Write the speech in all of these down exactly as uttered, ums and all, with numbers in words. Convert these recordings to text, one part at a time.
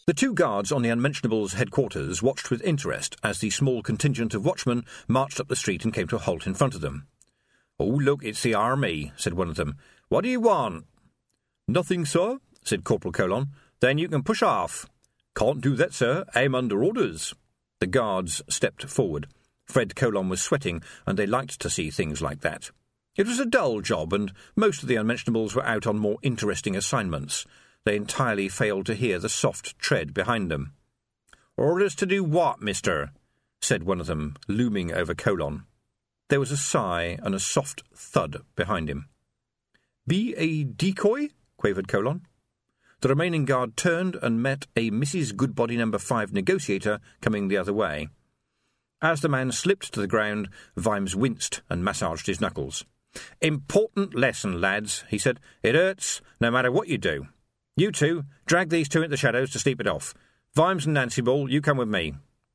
The two guards on the Unmentionables' headquarters watched with interest as the small contingent of watchmen marched up the street and came to a halt in front of them. "Oh, look, it's the army," said one of them. "What do you want?" "Nothing, sir," said Corporal Colon. "Then you can push off." "Can't do that, sir. I'm under orders." The guards stepped forward. Fred Colon was sweating, and they liked to see things like that. It was a dull job, and most of the Unmentionables were out on more interesting assignments. They entirely failed to hear the soft tread behind them. "Orders to do what, mister?" said one of them, looming over Colon. There was a sigh and a soft thud behind him. "Be a decoy?" quavered Colon. The remaining guard turned and met a Missus Goodbody number five negotiator coming the other way. As the man slipped to the ground, Vimes winced and massaged his knuckles. "Important lesson, lads," he said. "It hurts, no matter what you do. You two, drag these two into the shadows to sleep it off. Vimes and Nancy Ball, you come with me."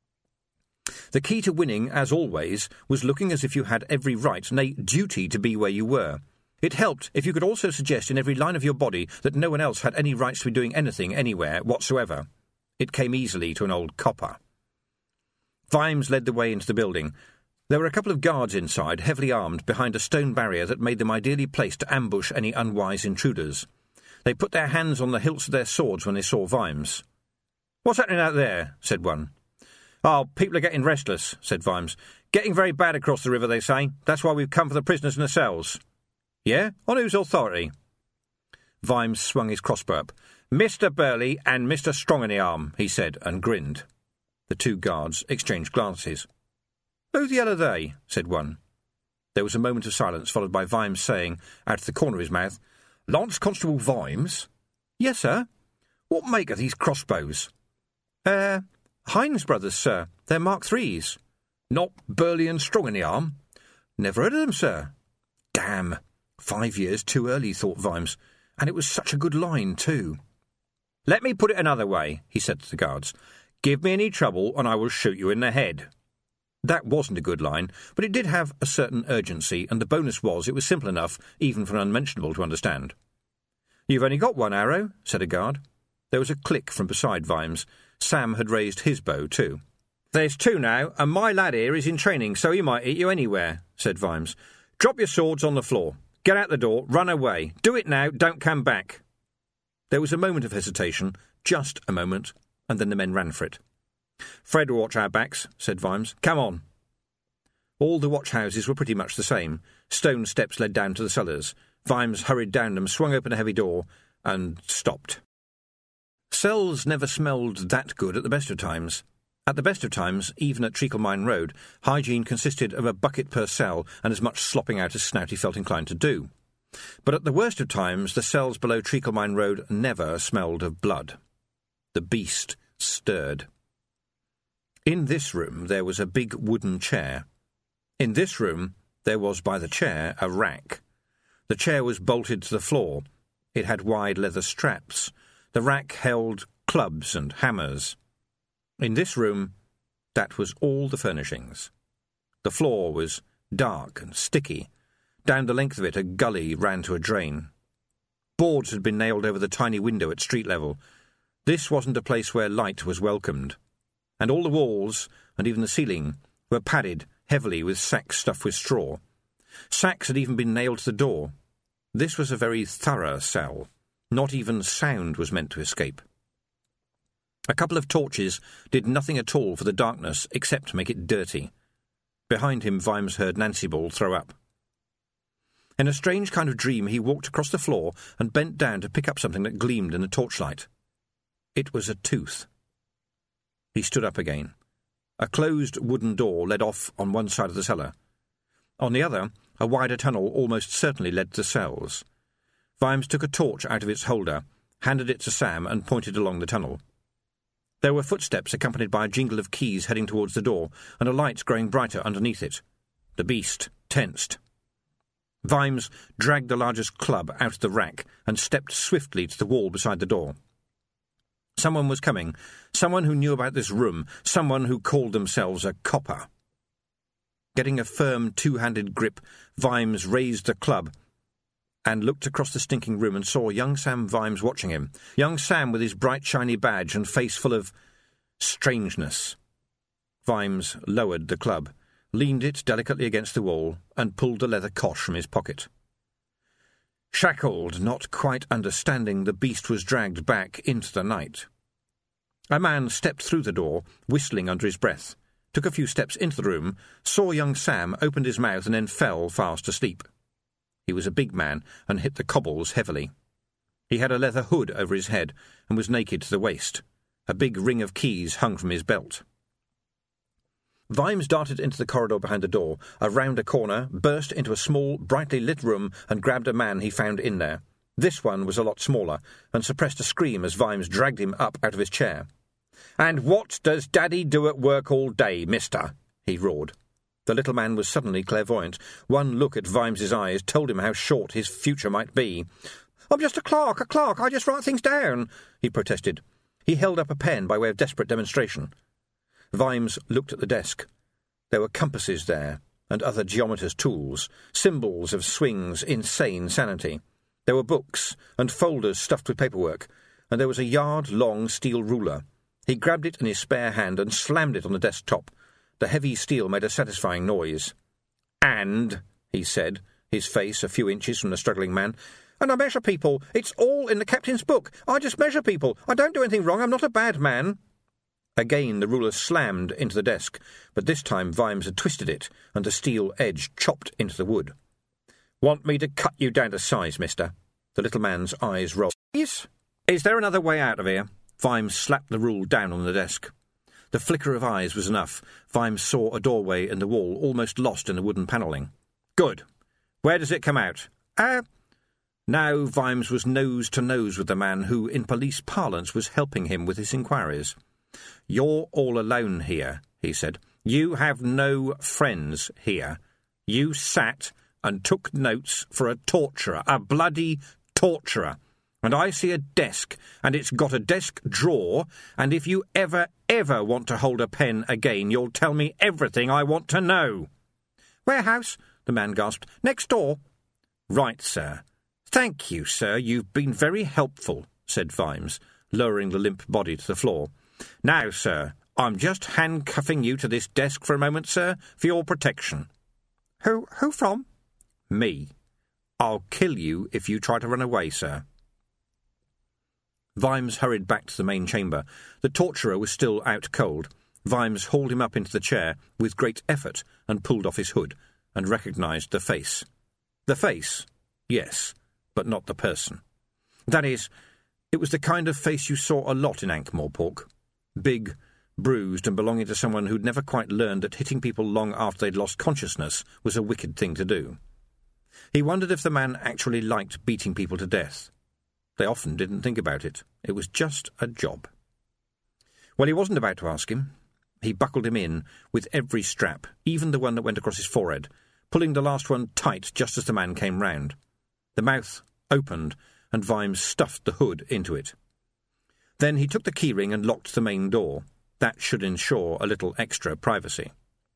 The key to winning, as always, was looking as if you had every right, nay, duty, to be where you were. It helped if you could also suggest in every line of your body that no one else had any rights to be doing anything anywhere whatsoever. It came easily to an old copper. Vimes led the way into the building. There were a couple of guards inside, heavily armed, behind a stone barrier that made them ideally placed to ambush any unwise intruders. They put their hands on the hilts of their swords when they saw Vimes. "What's happening out there?" said one. "Oh, people are getting restless," said Vimes. "Getting very bad across the river, they say. That's why we've come for the prisoners in the cells." "Yeah? On whose authority?" Vimes swung his crossbow up. "Mister Burley and Mister Strong-in-the-Arm," he said, and grinned. The two guards exchanged glances. "Who the hell are they?" said one. There was a moment of silence, followed by Vimes saying, out of the corner of his mouth, "Lance Constable Vimes?" "Yes, sir." "What make are these crossbows?" Uh, Hines Brothers, sir. They're Mark threes. "Not Burley and Strong-in-the-Arm?" "Never heard of them, sir." "Damn. Five years too early," thought Vimes. "And it was such a good line, too." "Let me put it another way," he said to the guards. "Give me any trouble, and I will shoot you in the head." That wasn't a good line, but it did have a certain urgency, and the bonus was it was simple enough, even for an Unmentionable to understand. "You've only got one arrow," said a guard. There was a click from beside Vimes. Sam had raised his bow, too. "There's two now, and my lad here is in training, so he might hit you anywhere," said Vimes. "Drop your swords on the floor. Get out the door, run away. Do it now, don't come back." There was a moment of hesitation, just a moment, and then the men ran for it. "Fred will watch our backs," said Vimes. "Come on." All the watch-houses were pretty much the same. Stone steps led down to the cellars. Vimes hurried down them, swung open a heavy door, and stopped. Cells never smelled that good at the best of times. At the best of times, even at Treacle Mine Road, hygiene consisted of a bucket per cell and as much slopping out as Snouty felt inclined to do. But at the worst of times, the cells below Treacle Mine Road never smelled of blood. The beast stirred. In this room there was a big wooden chair. In this room there was by the chair a rack. The chair was bolted to the floor. It had wide leather straps. The rack held clubs and hammers. In this room, that was all the furnishings. The floor was dark and sticky. Down the length of it a gully ran to a drain. Boards had been nailed over the tiny window at street level. This wasn't a place where light was welcomed. And all the walls, and even the ceiling, were padded heavily with sacks stuffed with straw. Sacks had even been nailed to the door. This was a very thorough cell. Not even sound was meant to escape. A couple of torches did nothing at all for the darkness except make it dirty. Behind him Vimes heard Nancy Ball throw up. In a strange kind of dream he walked across the floor and bent down to pick up something that gleamed in the torchlight. It was a tooth. He stood up again. A closed wooden door led off on one side of the cellar. On the other, a wider tunnel almost certainly led to cells. Vimes took a torch out of its holder, handed it to Sam, and pointed along the tunnel. There were footsteps accompanied by a jingle of keys heading towards the door, and a light growing brighter underneath it. The beast tensed. Vimes dragged the largest club out of the rack and stepped swiftly to the wall beside the door. Someone was coming, someone who knew about this room, someone who called themselves a copper. Getting a firm two-handed grip, Vimes raised the club. and looked across the stinking room and saw young Sam Vimes watching him. Young Sam with his bright, shiny badge and face full of strangeness. Vimes lowered the club, leaned it delicately against the wall, and pulled the leather cosh from his pocket. Shackled, not quite understanding, the beast was dragged back into the night. A man stepped through the door, whistling under his breath, took a few steps into the room, saw young Sam, opened his mouth, and then fell fast asleep. He was a big man and hit the cobbles heavily. He had a leather hood over his head and was naked to the waist. A big ring of keys hung from his belt. Vimes darted into the corridor behind the door, around a corner, burst into a small, brightly lit room and grabbed a man he found in there. This one was a lot smaller, and suppressed a scream as Vimes dragged him up out of his chair. "And what does Daddy do at work all day, mister?" he roared. The little man was suddenly clairvoyant. One look at Vimes's eyes told him how short his future might be. "I'm just a clerk, a clerk, I just write things down," he protested. He held up a pen by way of desperate demonstration. Vimes looked at the desk. There were compasses there, and other geometer's tools, symbols of Swing's insane sanity. There were books, and folders stuffed with paperwork, and there was a yard-long steel ruler. He grabbed it in his spare hand and slammed it on the desk top. The heavy steel made a satisfying noise. "And," he said, his face a few inches from the struggling man, "and I measure people. It's all in the captain's book. I just measure people. I don't do anything wrong. I'm not a bad man." Again the ruler slammed into the desk, but this time Vimes had twisted it, and the steel edge chopped into the wood. "Want me to cut you down to size, mister?" The little man's eyes rolled. "Yes. Is there another way out of here?" Vimes slapped the rule down on the desk. The flicker of eyes was enough. Vimes saw a doorway in the wall, almost lost in the wooden panelling. "Good. Where does it come out?" Ah. Now Vimes was nose to nose with the man who, in police parlance, was helping him with his inquiries. "You're all alone here," he said. "You have no friends here. You sat and took notes for a torturer, a bloody torturer. And I see a desk, and it's got a desk drawer, and if you ever, ever want to hold a pen again, you'll tell me everything I want to know." "Warehouse," the man gasped. "Next door." "Right, sir. Thank you, sir. You've been very helpful," said Vimes, lowering the limp body to the floor. "Now, sir, I'm just handcuffing you to this desk for a moment, sir, for your protection." Who, who from?" "Me. I'll kill you if you try to run away, sir." Vimes hurried back to the main chamber. The torturer was still out cold. Vimes hauled him up into the chair with great effort and pulled off his hood, and recognised the face. The face, yes, but not the person. That is, it was the kind of face you saw a lot in Ankh-Morpork. Big, bruised, and belonging to someone who'd never quite learned that hitting people long after they'd lost consciousness was a wicked thing to do. He wondered if the man actually liked beating people to death. They often didn't think about it. It was just a job. Well, he wasn't about to ask him. He buckled him in with every strap, even the one that went across his forehead, pulling the last one tight just as the man came round. The mouth opened, and Vimes stuffed the hood into it. Then he took the keyring and locked the main door. That should ensure a little extra privacy.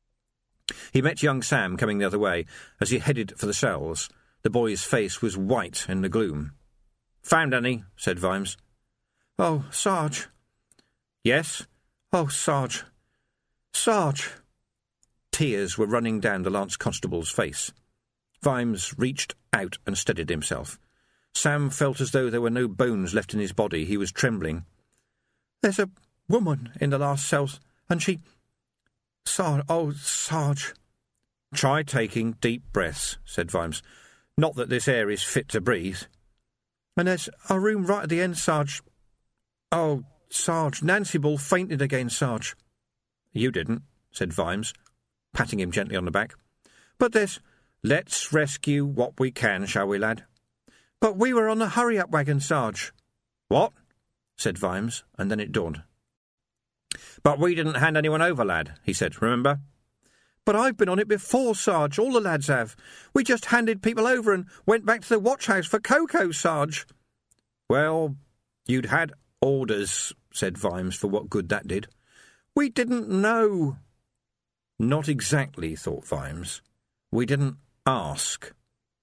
He met young Sam coming the other way as he headed for the cells. The boy's face was white in the gloom. "Found any?" said Vimes. "Oh, Sarge." "Yes?" "Oh, Sarge. Sarge." Tears were running down the Lance Constable's face. Vimes reached out and steadied himself. Sam felt as though there were no bones left in his body. He was trembling. "There's a woman in the last cells, and she... Sarge, oh, Sarge." "Try taking deep breaths," said Vimes. "Not that this air is fit to breathe." "And there's a room right at the end, Sarge. Oh, Sarge, Nancy Ball fainted again, Sarge." "You didn't," said Vimes, patting him gently on the back. "But there's—" "Let's rescue what we can, shall we, lad?" "But we were on the hurry-up wagon, Sarge." "What?" said Vimes, and then it dawned. "But we didn't hand anyone over, lad," he said, "remember?" "But I've been on it before, Sarge. All the lads have. We just handed people over and went back to the watch-house for cocoa, Sarge." "Well, you'd had orders," said Vimes, for what good that did. "We didn't know." Not exactly, thought Vimes. We didn't ask.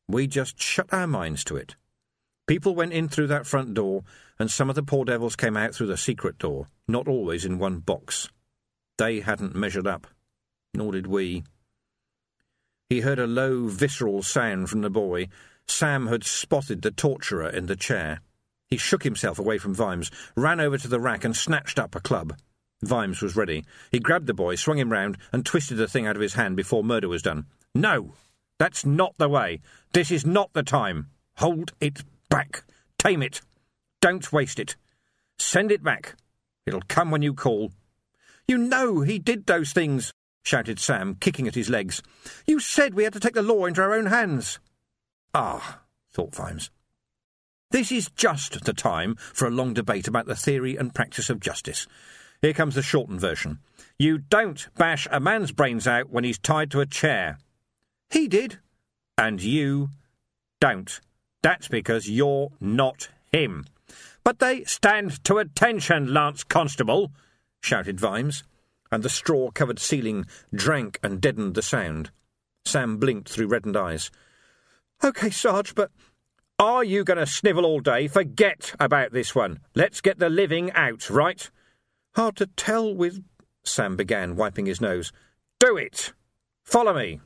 We just shut our minds to it. People went in through that front door, and some of the poor devils came out through the secret door, not always in one box. They hadn't measured up. Nor did we. He heard a low, visceral sound from the boy. Sam had spotted the torturer in the chair. He shook himself away from Vimes, ran over to the rack and snatched up a club. Vimes was ready. He grabbed the boy, swung him round, and twisted the thing out of his hand before murder was done. "No! That's not the way! This is not the time! Hold it back! Tame it! Don't waste it! Send it back! It'll come when you call." "You know he did those things!" shouted Sam, kicking at his legs. "You said we had to take the law into our own hands." Ah, thought Vimes. This is just the time for a long debate about the theory and practice of justice. Here comes the shortened version. You don't bash a man's brains out when he's tied to a chair. He did. And you don't. That's because you're not him. But they stand to attention, Lance Constable, shouted Vimes, and the straw-covered ceiling drank and deadened the sound. Sam blinked through reddened eyes. "OK, Sarge, but are you going to snivel all day? Forget about this one. Let's get the living out, right?" "Hard to tell with—" Sam began, wiping his nose. "Do it! Follow me!"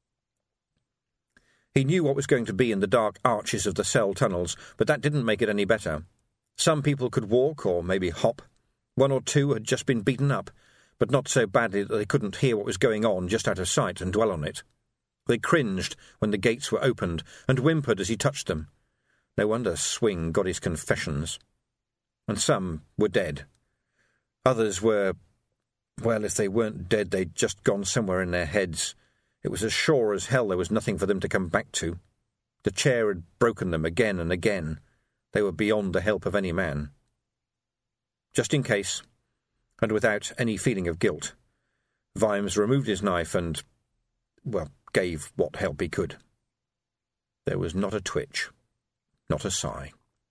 He knew what was going to be in the dark arches of the cell tunnels, but that didn't make it any better. Some people could walk, or maybe hop. One or two had just been beaten up, but not so badly that they couldn't hear what was going on just out of sight and dwell on it. They cringed when the gates were opened, and whimpered as he touched them. No wonder Swing got his confessions. And some were dead. Others were, well, if they weren't dead, they'd just gone somewhere in their heads. It was as sure as hell there was nothing for them to come back to. The chair had broken them again and again. They were beyond the help of any man. Just in case, and without any feeling of guilt, Vimes removed his knife and, well, gave what help he could. There was not a twitch, not a sigh.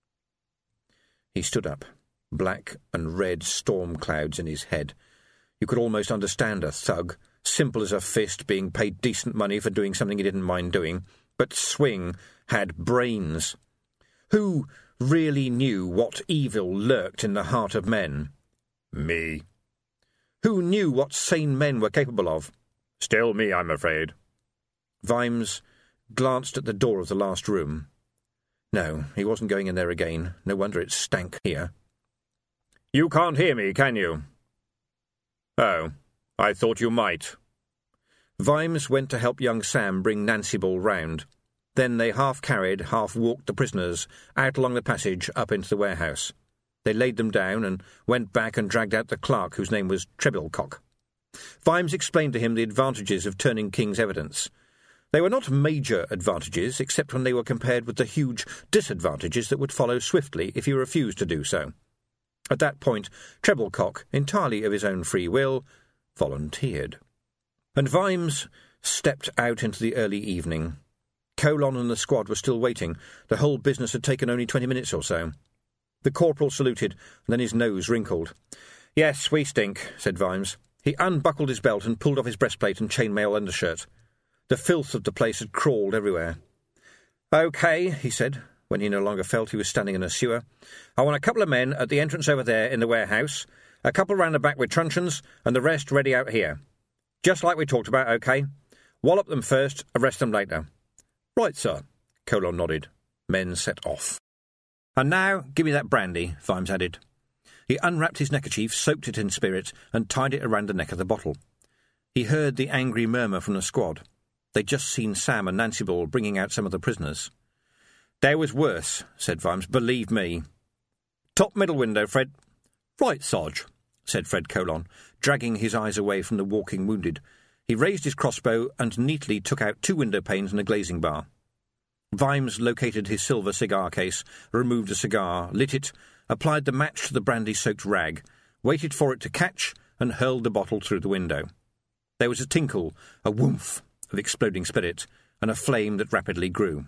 He stood up, black and red storm clouds in his head. You could almost understand a thug, simple as a fist, being paid decent money for doing something he didn't mind doing. But Swing had brains. Who really knew what evil lurked in the heart of men? Me. Who knew what sane men were capable of? Still me, I'm afraid. Vimes glanced at the door of the last room. No, he wasn't going in there again. No wonder it stank here. "You can't hear me, can you?" "Oh, I thought you might." Vimes went to help young Sam bring Nancy Ball round. Then they half-carried, half-walked the prisoners out along the passage up into the warehouse. They laid them down and went back and dragged out the clerk, whose name was Trebilcock. Vimes explained to him the advantages of turning King's evidence. They were not major advantages, except when they were compared with the huge disadvantages that would follow swiftly if he refused to do so. At that point, Trebilcock, entirely of his own free will, volunteered. And Vimes stepped out into the early evening. Colon and the squad were still waiting. The whole business had taken only twenty minutes or so. The corporal saluted, and then his nose wrinkled. "Yes, we stink," said Vimes. He unbuckled his belt and pulled off his breastplate and chainmail undershirt. The filth of the place had crawled everywhere. "OK," he said, when he no longer felt he was standing in a sewer. "I want a couple of men at the entrance over there in the warehouse, a couple round the back with truncheons, and the rest ready out here. Just like we talked about, OK? Wallop them first, arrest them later." "Right, sir." Colon nodded. Men set off. "And now, give me that brandy," Vimes added. He unwrapped his neckerchief, soaked it in spirit, and tied it around the neck of the bottle. He heard the angry murmur from the squad. They'd just seen Sam and Nancy Ball bringing out some of the prisoners. "There was worse," said Vimes, "believe me." "Top middle window, Fred." "Right, Sarge," said Fred Colon, dragging his eyes away from the walking wounded. He raised his crossbow and neatly took out two window panes and a glazing bar. Vimes located his silver cigar case, removed a cigar, lit it, applied the match to the brandy-soaked rag, waited for it to catch, and hurled the bottle through the window. There was a tinkle, a whoomph of exploding spirit, and a flame that rapidly grew.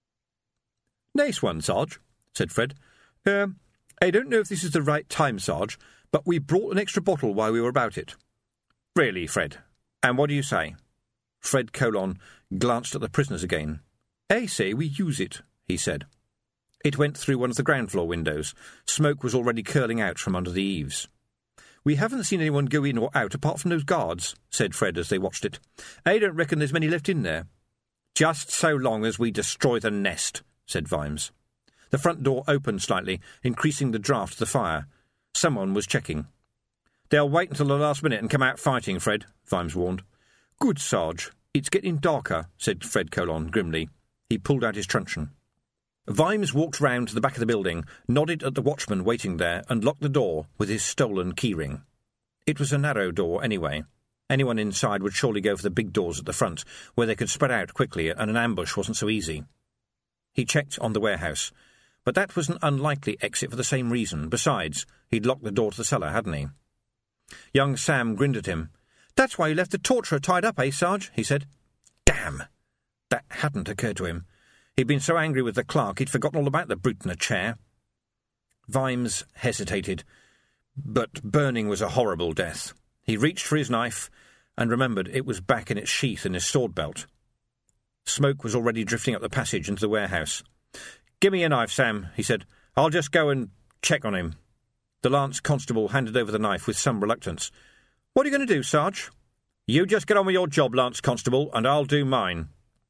"Nice one, Sarge," said Fred. Uh, I don't know if this is the right time, Sarge, but we brought an extra bottle while we were about it." "Really, Fred? And what do you say?" Fred Colon glanced at the prisoners again. "I say we use it," he said. It went through one of the ground floor windows. Smoke was already curling out from under the eaves. "We haven't seen anyone go in or out apart from those guards," said Fred as they watched it. "I don't reckon there's many left in there." "Just so long as we destroy the nest," said Vimes. The front door opened slightly, increasing the draught of the fire. Someone was checking. "They'll wait until the last minute and come out fighting, Fred," Vimes warned. "Good, Sarge. It's getting darker," said Fred Colon grimly. He pulled out his truncheon. Vimes walked round to the back of the building, nodded at the watchman waiting there, and locked the door with his stolen keyring. It was a narrow door, anyway. Anyone inside would surely go for the big doors at the front, where they could spread out quickly, and an ambush wasn't so easy. He checked on the warehouse, but that was an unlikely exit for the same reason. Besides, he'd locked the door to the cellar, hadn't he? Young Sam grinned at him. "That's why you left the torturer tied up, eh, Sarge?" he said. Damn! That hadn't occurred to him. He'd been so angry with the clerk he'd forgotten all about the brute in a chair. Vimes hesitated, but burning was a horrible death. He reached for his knife and remembered it was back in its sheath in his sword belt. Smoke was already drifting up the passage into the warehouse. "Give me your knife, Sam," he said. "I'll just go and check on him." The Lance Constable handed over the knife with some reluctance. "What are you going to do, Sarge?" "You just get on with your job, Lance Constable, and I'll do mine."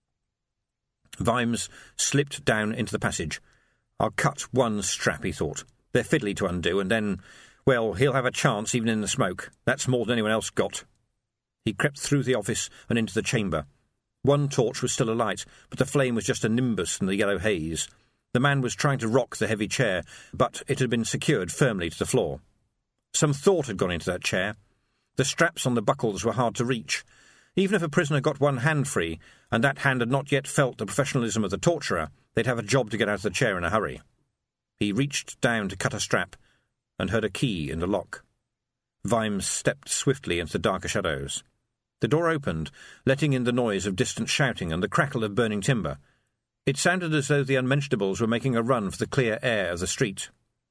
Vimes slipped down into the passage. "I'll cut one strap," he thought. "They're fiddly to undo, and then, well, he'll have a chance even in the smoke. That's more than anyone else got." He crept through the office and into the chamber. One torch was still alight, but the flame was just a nimbus in the yellow haze. The man was trying to rock the heavy chair, but it had been secured firmly to the floor. Some thought had gone into that chair. The straps on the buckles were hard to reach. Even if a prisoner got one hand free, and that hand had not yet felt the professionalism of the torturer, they'd have a job to get out of the chair in a hurry. He reached down to cut a strap, and heard a key in the lock. Vimes stepped swiftly into the darker shadows. The door opened, letting in the noise of distant shouting and the crackle of burning timber. It sounded as though the unmentionables were making a run for the clear air of the street.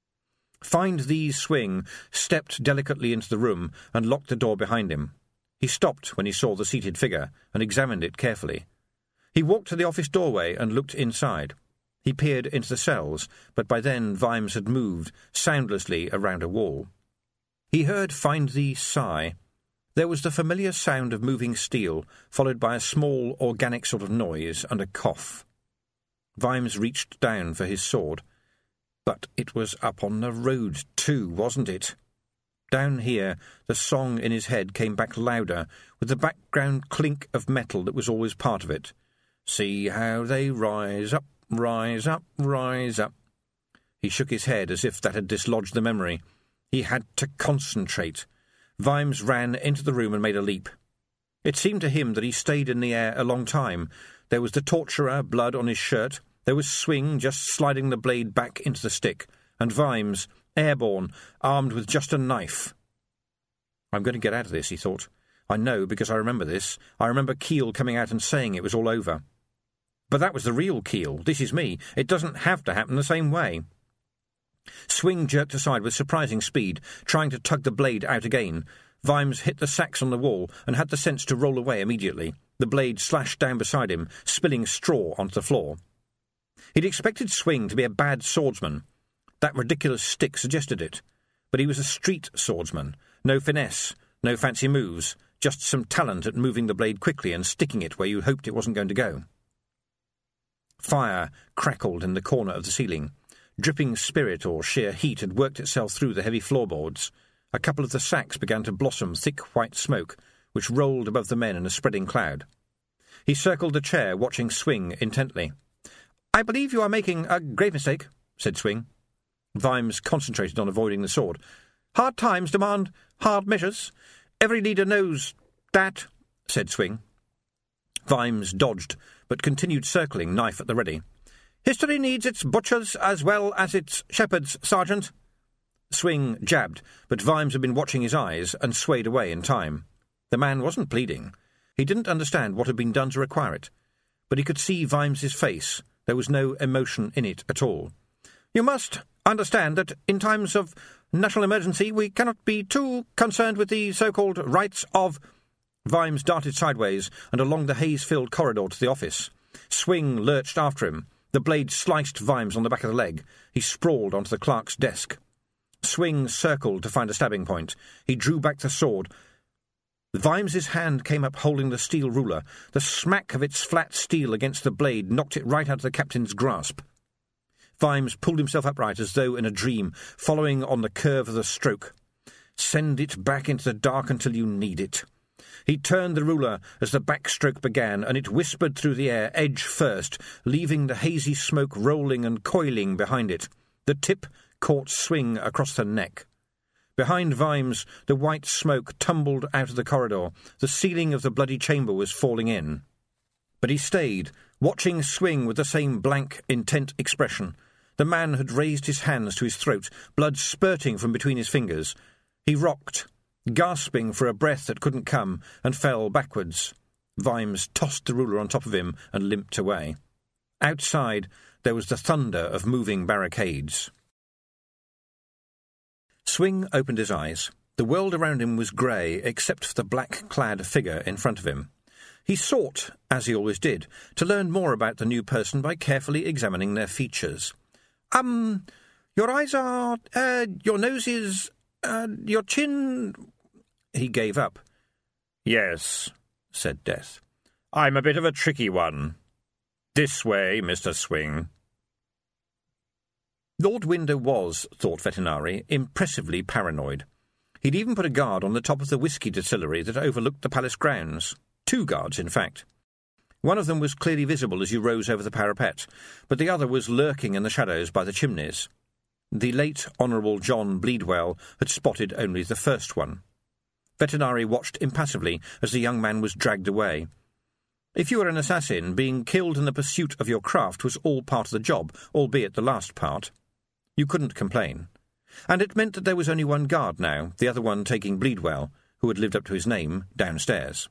Find These Swing stepped delicately into the room and locked the door behind him. He stopped when he saw the seated figure and examined it carefully. He walked to the office doorway and looked inside. He peered into the cells, but by then Vimes had moved soundlessly around a wall. He heard Find Thee sigh. There was the familiar sound of moving steel, followed by a small, organic sort of noise and a cough. Vimes reached down for his sword. But it was up on the road too, wasn't it? Down here, the song in his head came back louder, with the background clink of metal that was always part of it. "See how they rise up, rise up, rise up." He shook his head as if that had dislodged the memory. He had to concentrate. Vimes ran into the room and made a leap. It seemed to him that he stayed in the air a long time. There was the torturer, blood on his shirt. There was Swing just sliding the blade back into the stick, and Vimes, airborne, armed with just a knife. "I'm going to get out of this," he thought. "I know, because I remember this. I remember Keel coming out and saying it was all over. But that was the real Keel. This is me. It doesn't have to happen the same way." Swing jerked aside with surprising speed, trying to tug the blade out again. Vimes hit the sacks on the wall and had the sense to roll away immediately. The blade slashed down beside him, spilling straw onto the floor. He'd expected Swing to be a bad swordsman. That ridiculous stick suggested it. But he was a street swordsman. No finesse, no fancy moves, just some talent at moving the blade quickly and sticking it where you hoped it wasn't going to go. Fire crackled in the corner of the ceiling. Dripping spirit or sheer heat had worked itself through the heavy floorboards. A couple of the sacks began to blossom thick white smoke, which rolled above the men in a spreading cloud. He circled the chair, watching Swing intently. "I believe you are making a grave mistake," said Swing. Vimes concentrated on avoiding the sword. "Hard times demand hard measures. Every leader knows that," said Swing. Vimes dodged, but continued circling, knife at the ready. "History needs its butchers as well as its shepherds, Sergeant." Swing jabbed, but Vimes had been watching his eyes and swayed away in time. The man wasn't pleading. He didn't understand what had been done to require it, but he could see Vimes's face. There was no emotion in it at all. "You must understand that in times of national emergency we cannot be too concerned with the so-called rights of—" Vimes darted sideways and along the haze-filled corridor to the office. Swing lurched after him. The blade sliced Vimes on the back of the leg. He sprawled onto the clerk's desk. Swing circled to find a stabbing point. He drew back the sword. Vimes's hand came up holding the steel ruler. The smack of its flat steel against the blade knocked it right out of the captain's grasp. Vimes pulled himself upright as though in a dream, following on the curve of the stroke. Send it back into the dark until you need it. He turned the ruler as the backstroke began, and it whispered through the air, edge first, leaving the hazy smoke rolling and coiling behind it. The tip caught Swing across the neck. Behind Vimes, the white smoke tumbled out of the corridor. The ceiling of the bloody chamber was falling in. But he stayed, watching Swing with the same blank, intent expression. The man had raised his hands to his throat, blood spurting from between his fingers. He rocked, gasping for a breath that couldn't come, and fell backwards. Vimes tossed the ruler on top of him and limped away. Outside, there was the thunder of moving barricades. Swing opened his eyes. The world around him was grey, except for the black-clad figure in front of him. He sought, as he always did, to learn more about the new person by carefully examining their features. Um, your eyes are, uh, your nose is, uh, your chin... He gave up. "Yes," said Death. "I'm a bit of a tricky one. This way, Mister Swing." Lord Window was, thought Vetinari, impressively paranoid. He'd even put a guard on the top of the whisky distillery that overlooked the palace grounds. Two guards, in fact. One of them was clearly visible as you rose over the parapet, but the other was lurking in the shadows by the chimneys. The late Honourable John Bleedwell had spotted only the first one. Vetinari watched impassively as the young man was dragged away. If you were an assassin, being killed in the pursuit of your craft was all part of the job, albeit the last part. You couldn't complain. And it meant that there was only one guard now, the other one taking Bleedwell, who had lived up to his name, downstairs.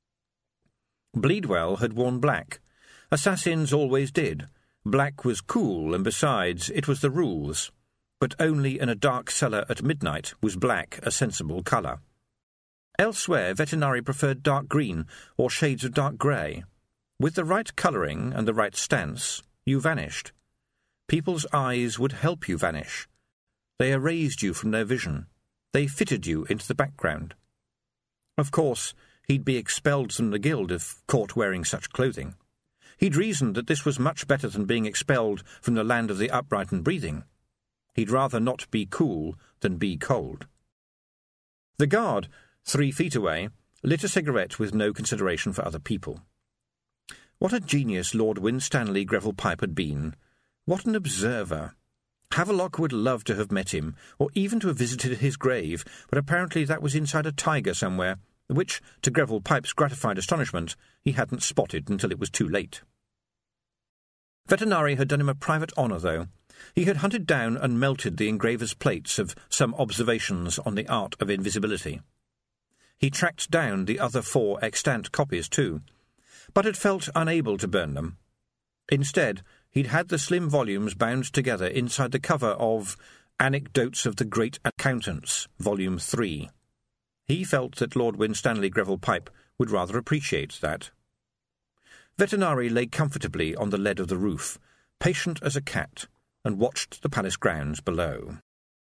Bleedwell had worn black. Assassins always did. Black was cool, and besides, it was the rules. But only in a dark cellar at midnight was black a sensible colour. Elsewhere, Vetinari preferred dark green or shades of dark grey. With the right colouring and the right stance, you vanished. People's eyes would help you vanish. They erased you from their vision. They fitted you into the background. Of course, he'd be expelled from the guild if caught wearing such clothing. He'd reasoned that this was much better than being expelled from the land of the upright and breathing. He'd rather not be cool than be cold. The guard, three feet away, lit a cigarette with no consideration for other people. What a genius Lord Winstanley Greville Pipe had been. What an observer. Havelock would love to have met him, or even to have visited his grave, but apparently that was inside a tiger somewhere, which, to Greville Pipe's gratified astonishment, he hadn't spotted until it was too late. Vetinari had done him a private honour, though. He had hunted down and melted the engraver's plates of some observations on the art of invisibility. He tracked down the other four extant copies, too, but had felt unable to burn them. Instead, he'd had the slim volumes bound together inside the cover of Anecdotes of the Great Accountants, Volume three. He felt that Lord Winstanley Greville Pipe would rather appreciate that. Vetinari lay comfortably on the lead of the roof, patient as a cat, and watched the palace grounds below.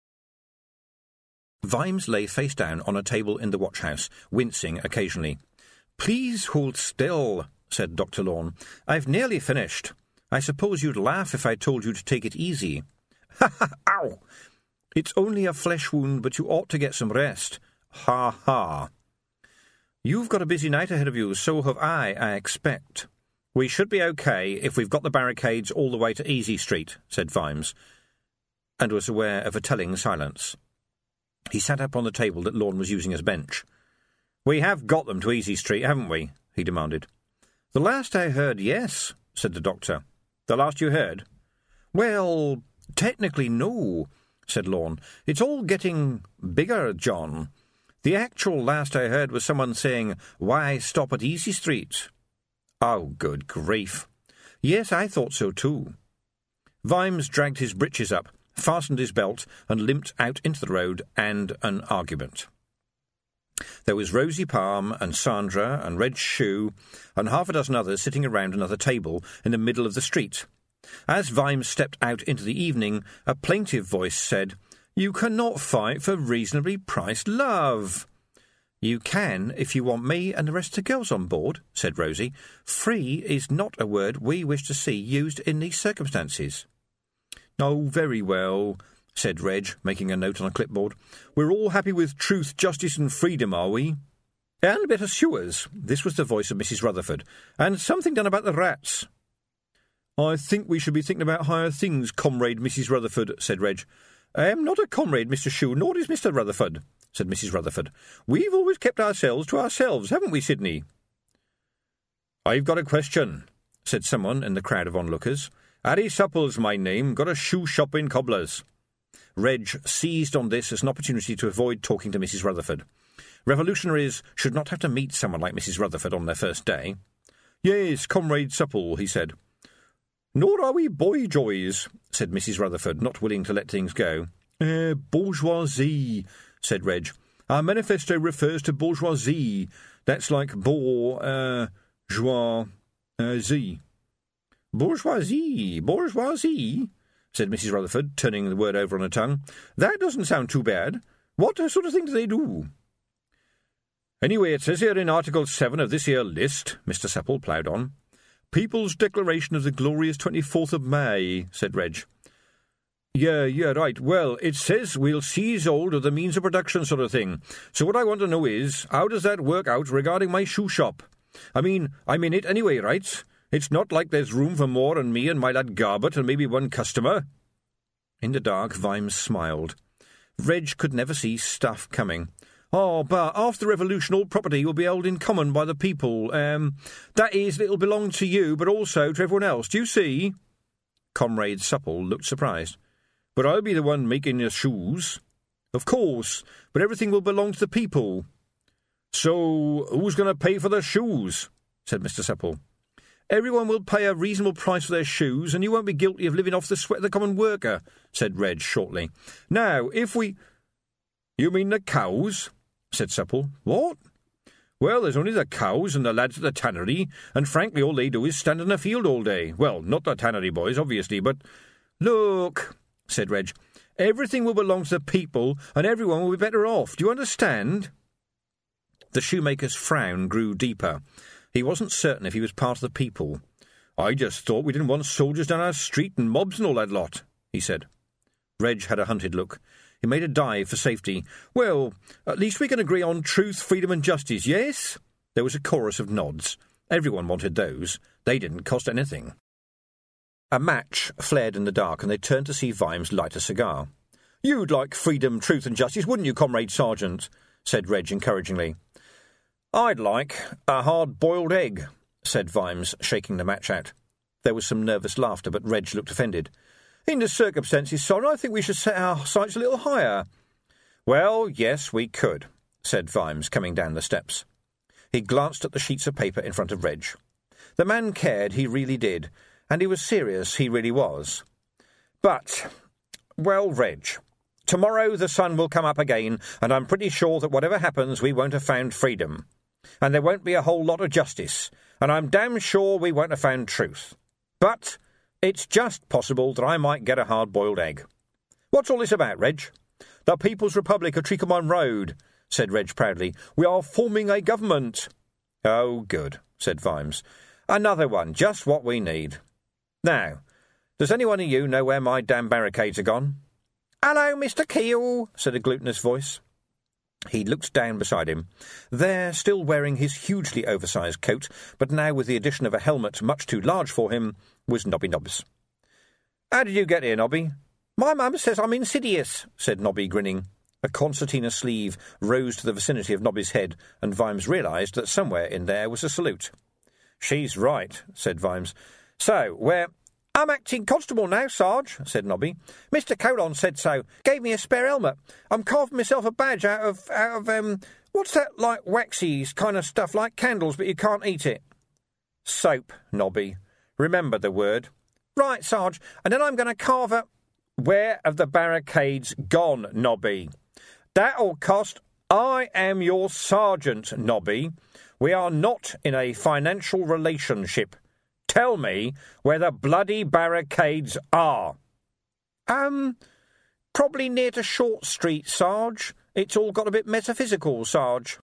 Vimes lay face down on a table in the watch-house, wincing occasionally. "Please hold still," said Doctor Lorne. "I've nearly finished. I suppose you'd laugh if I told you to take it easy." "Ha ha! Ow! It's only a flesh wound, but you ought to get some rest. Ha ha! You've got a busy night ahead of you, so have I, I expect." "We should be okay if we've got the barricades all the way to Easy Street," said Vimes, and was aware of a telling silence. He sat up on the table that Lorne was using as bench. "We have got them to Easy Street, haven't we?" he demanded. "The last I heard, yes," said the doctor. "The last you heard?" "Well, technically no," said Lorne. "It's all getting bigger, John. The actual last I heard was someone saying, 'Why stop at Easy Street?'" "Oh, good grief." "Yes, I thought so too." Vimes dragged his breeches up, fastened his belt, and limped out into the road and an argument. There was Rosie Palm and Sandra and Red Shoe and half a dozen others sitting around another table in the middle of the street. As Vimes stepped out into the evening, a plaintive voice said, "You cannot fight for reasonably priced love." "You can if you want me and the rest of the girls on board," said Rosie. "Free is not a word we wish to see used in these circumstances." "Oh, very well," said Reg, making a note on a clipboard. "We're all happy with truth, justice and freedom, are we?" "And better sewers." This was the voice of Missus Rutherford. "And something done about the rats." "I think we should be thinking about higher things, comrade Missus Rutherford," said Reg. "I am not a comrade, Mister Shue, nor is Mister Rutherford," said Missus Rutherford. "We've always kept ourselves to ourselves, haven't we, Sidney?" "I've got a question," said someone in the crowd of onlookers. "Harry Supple's my name, got a shoe shop in Cobblers." Reg seized on this as an opportunity to avoid talking to Missus Rutherford. Revolutionaries should not have to meet someone like Missus Rutherford on their first day. "Yes, Comrade Supple," he said. "Nor are we boy-joys," said Missus Rutherford, not willing to let things go. Eh, bourgeoisie," said Reg. "Our manifesto refers to bourgeoisie. That's like bour, uh, joie, uh, z." "Bourgeoisie, bourgeoisie," said Missus Rutherford, turning the word over on her tongue. "That doesn't sound too bad. What sort of thing do they do?" "Anyway, it says here in Article seven of this here list," Mister Supple ploughed on. "People's Declaration of the Glorious twenty-fourth of May," said Reg. Yeah, yeah, right. Well, it says we'll seize hold of the means of production sort of thing. So what I want to know is, how does that work out regarding my shoe shop? I mean, I'm in it anyway, right? It's not like there's room for more than me and my lad Garbett and maybe one customer." In the dark, Vimes smiled. Reg could never see stuff coming. "Oh, but after the revolution, all property will be held in common by the people. Um, that is, it'll belong to you, but also to everyone else. Do you see?" Comrade Supple looked surprised. "But I'll be the one making the shoes." "Of course, but everything will belong to the people." "So who's going to pay for the shoes?" said Mister Supple. "Everyone will pay a reasonable price for their shoes, and you won't be guilty of living off the sweat of the common worker," said Reg shortly. "Now, if we—" "You mean the cows?" said Supple. "What?" "Well, there's only the cows and the lads at the tannery, and frankly all they do is stand in the field all day. Well, not the tannery boys, obviously, but—" "Look," said Reg, "everything will belong to the people, and everyone will be better off. Do you understand?" The shoemaker's frown grew deeper. He wasn't certain if he was part of the people. "I just thought we didn't want soldiers down our street and mobs and all that lot," he said. Reg had a hunted look. He made a dive for safety. "Well, at least we can agree on truth, freedom and justice, yes?" There was a chorus of nods. Everyone wanted those. They didn't cost anything. A match flared in the dark, and they turned to see Vimes light a cigar. "You'd like freedom, truth and justice, wouldn't you, Comrade Sergeant?" said Reg encouragingly. "I'd like a hard-boiled egg," said Vimes, shaking the match out. There was some nervous laughter, but Reg looked offended. "In the circumstances, Son, I think we should set our sights a little higher." "Well, yes, we could," said Vimes, coming down the steps. He glanced at the sheets of paper in front of Reg. The man cared, he really did, and he was serious, he really was. "But, well, Reg, tomorrow the sun will come up again, and I'm pretty sure that whatever happens we won't have found freedom. And there won't be a whole lot of justice, and I'm damn sure we won't have found truth. But it's just possible that I might get a hard-boiled egg. What's all this about, Reg?" "The People's Republic of Treacle Road," said Reg proudly. "We are forming a government." "Oh, good," said Vimes. "Another one, just what we need. Now, does anyone of you know where my damn barricades are gone?" "Hello, Mister Keel," said a glutinous voice. He looked down beside him. There, still wearing his hugely oversized coat, but now with the addition of a helmet much too large for him, was Nobby Nobbs. "How did you get here, Nobby?" "My mum says I'm insidious," said Nobby, grinning. A concertina sleeve rose to the vicinity of Nobby's head, and Vimes realised that somewhere in there was a salute. "She's right," said Vimes. "So, where—" "I'm acting constable now, Sarge," said Nobby. "Mister Colon said so. Gave me a spare helmet. I'm carving myself a badge out of, out of, um, what's that, like waxy kind of stuff, like candles, but you can't eat it?" "Soap, Nobby. Remember the word." "Right, Sarge. And then I'm going to carve a—" "Where have the barricades gone, Nobby?" "That'll cost—" I am your sergeant, Nobby. We are not in a financial relationship. Tell me where the bloody barricades are. Um, probably near to Short Street, Sarge. It's all got a bit metaphysical, Sarge.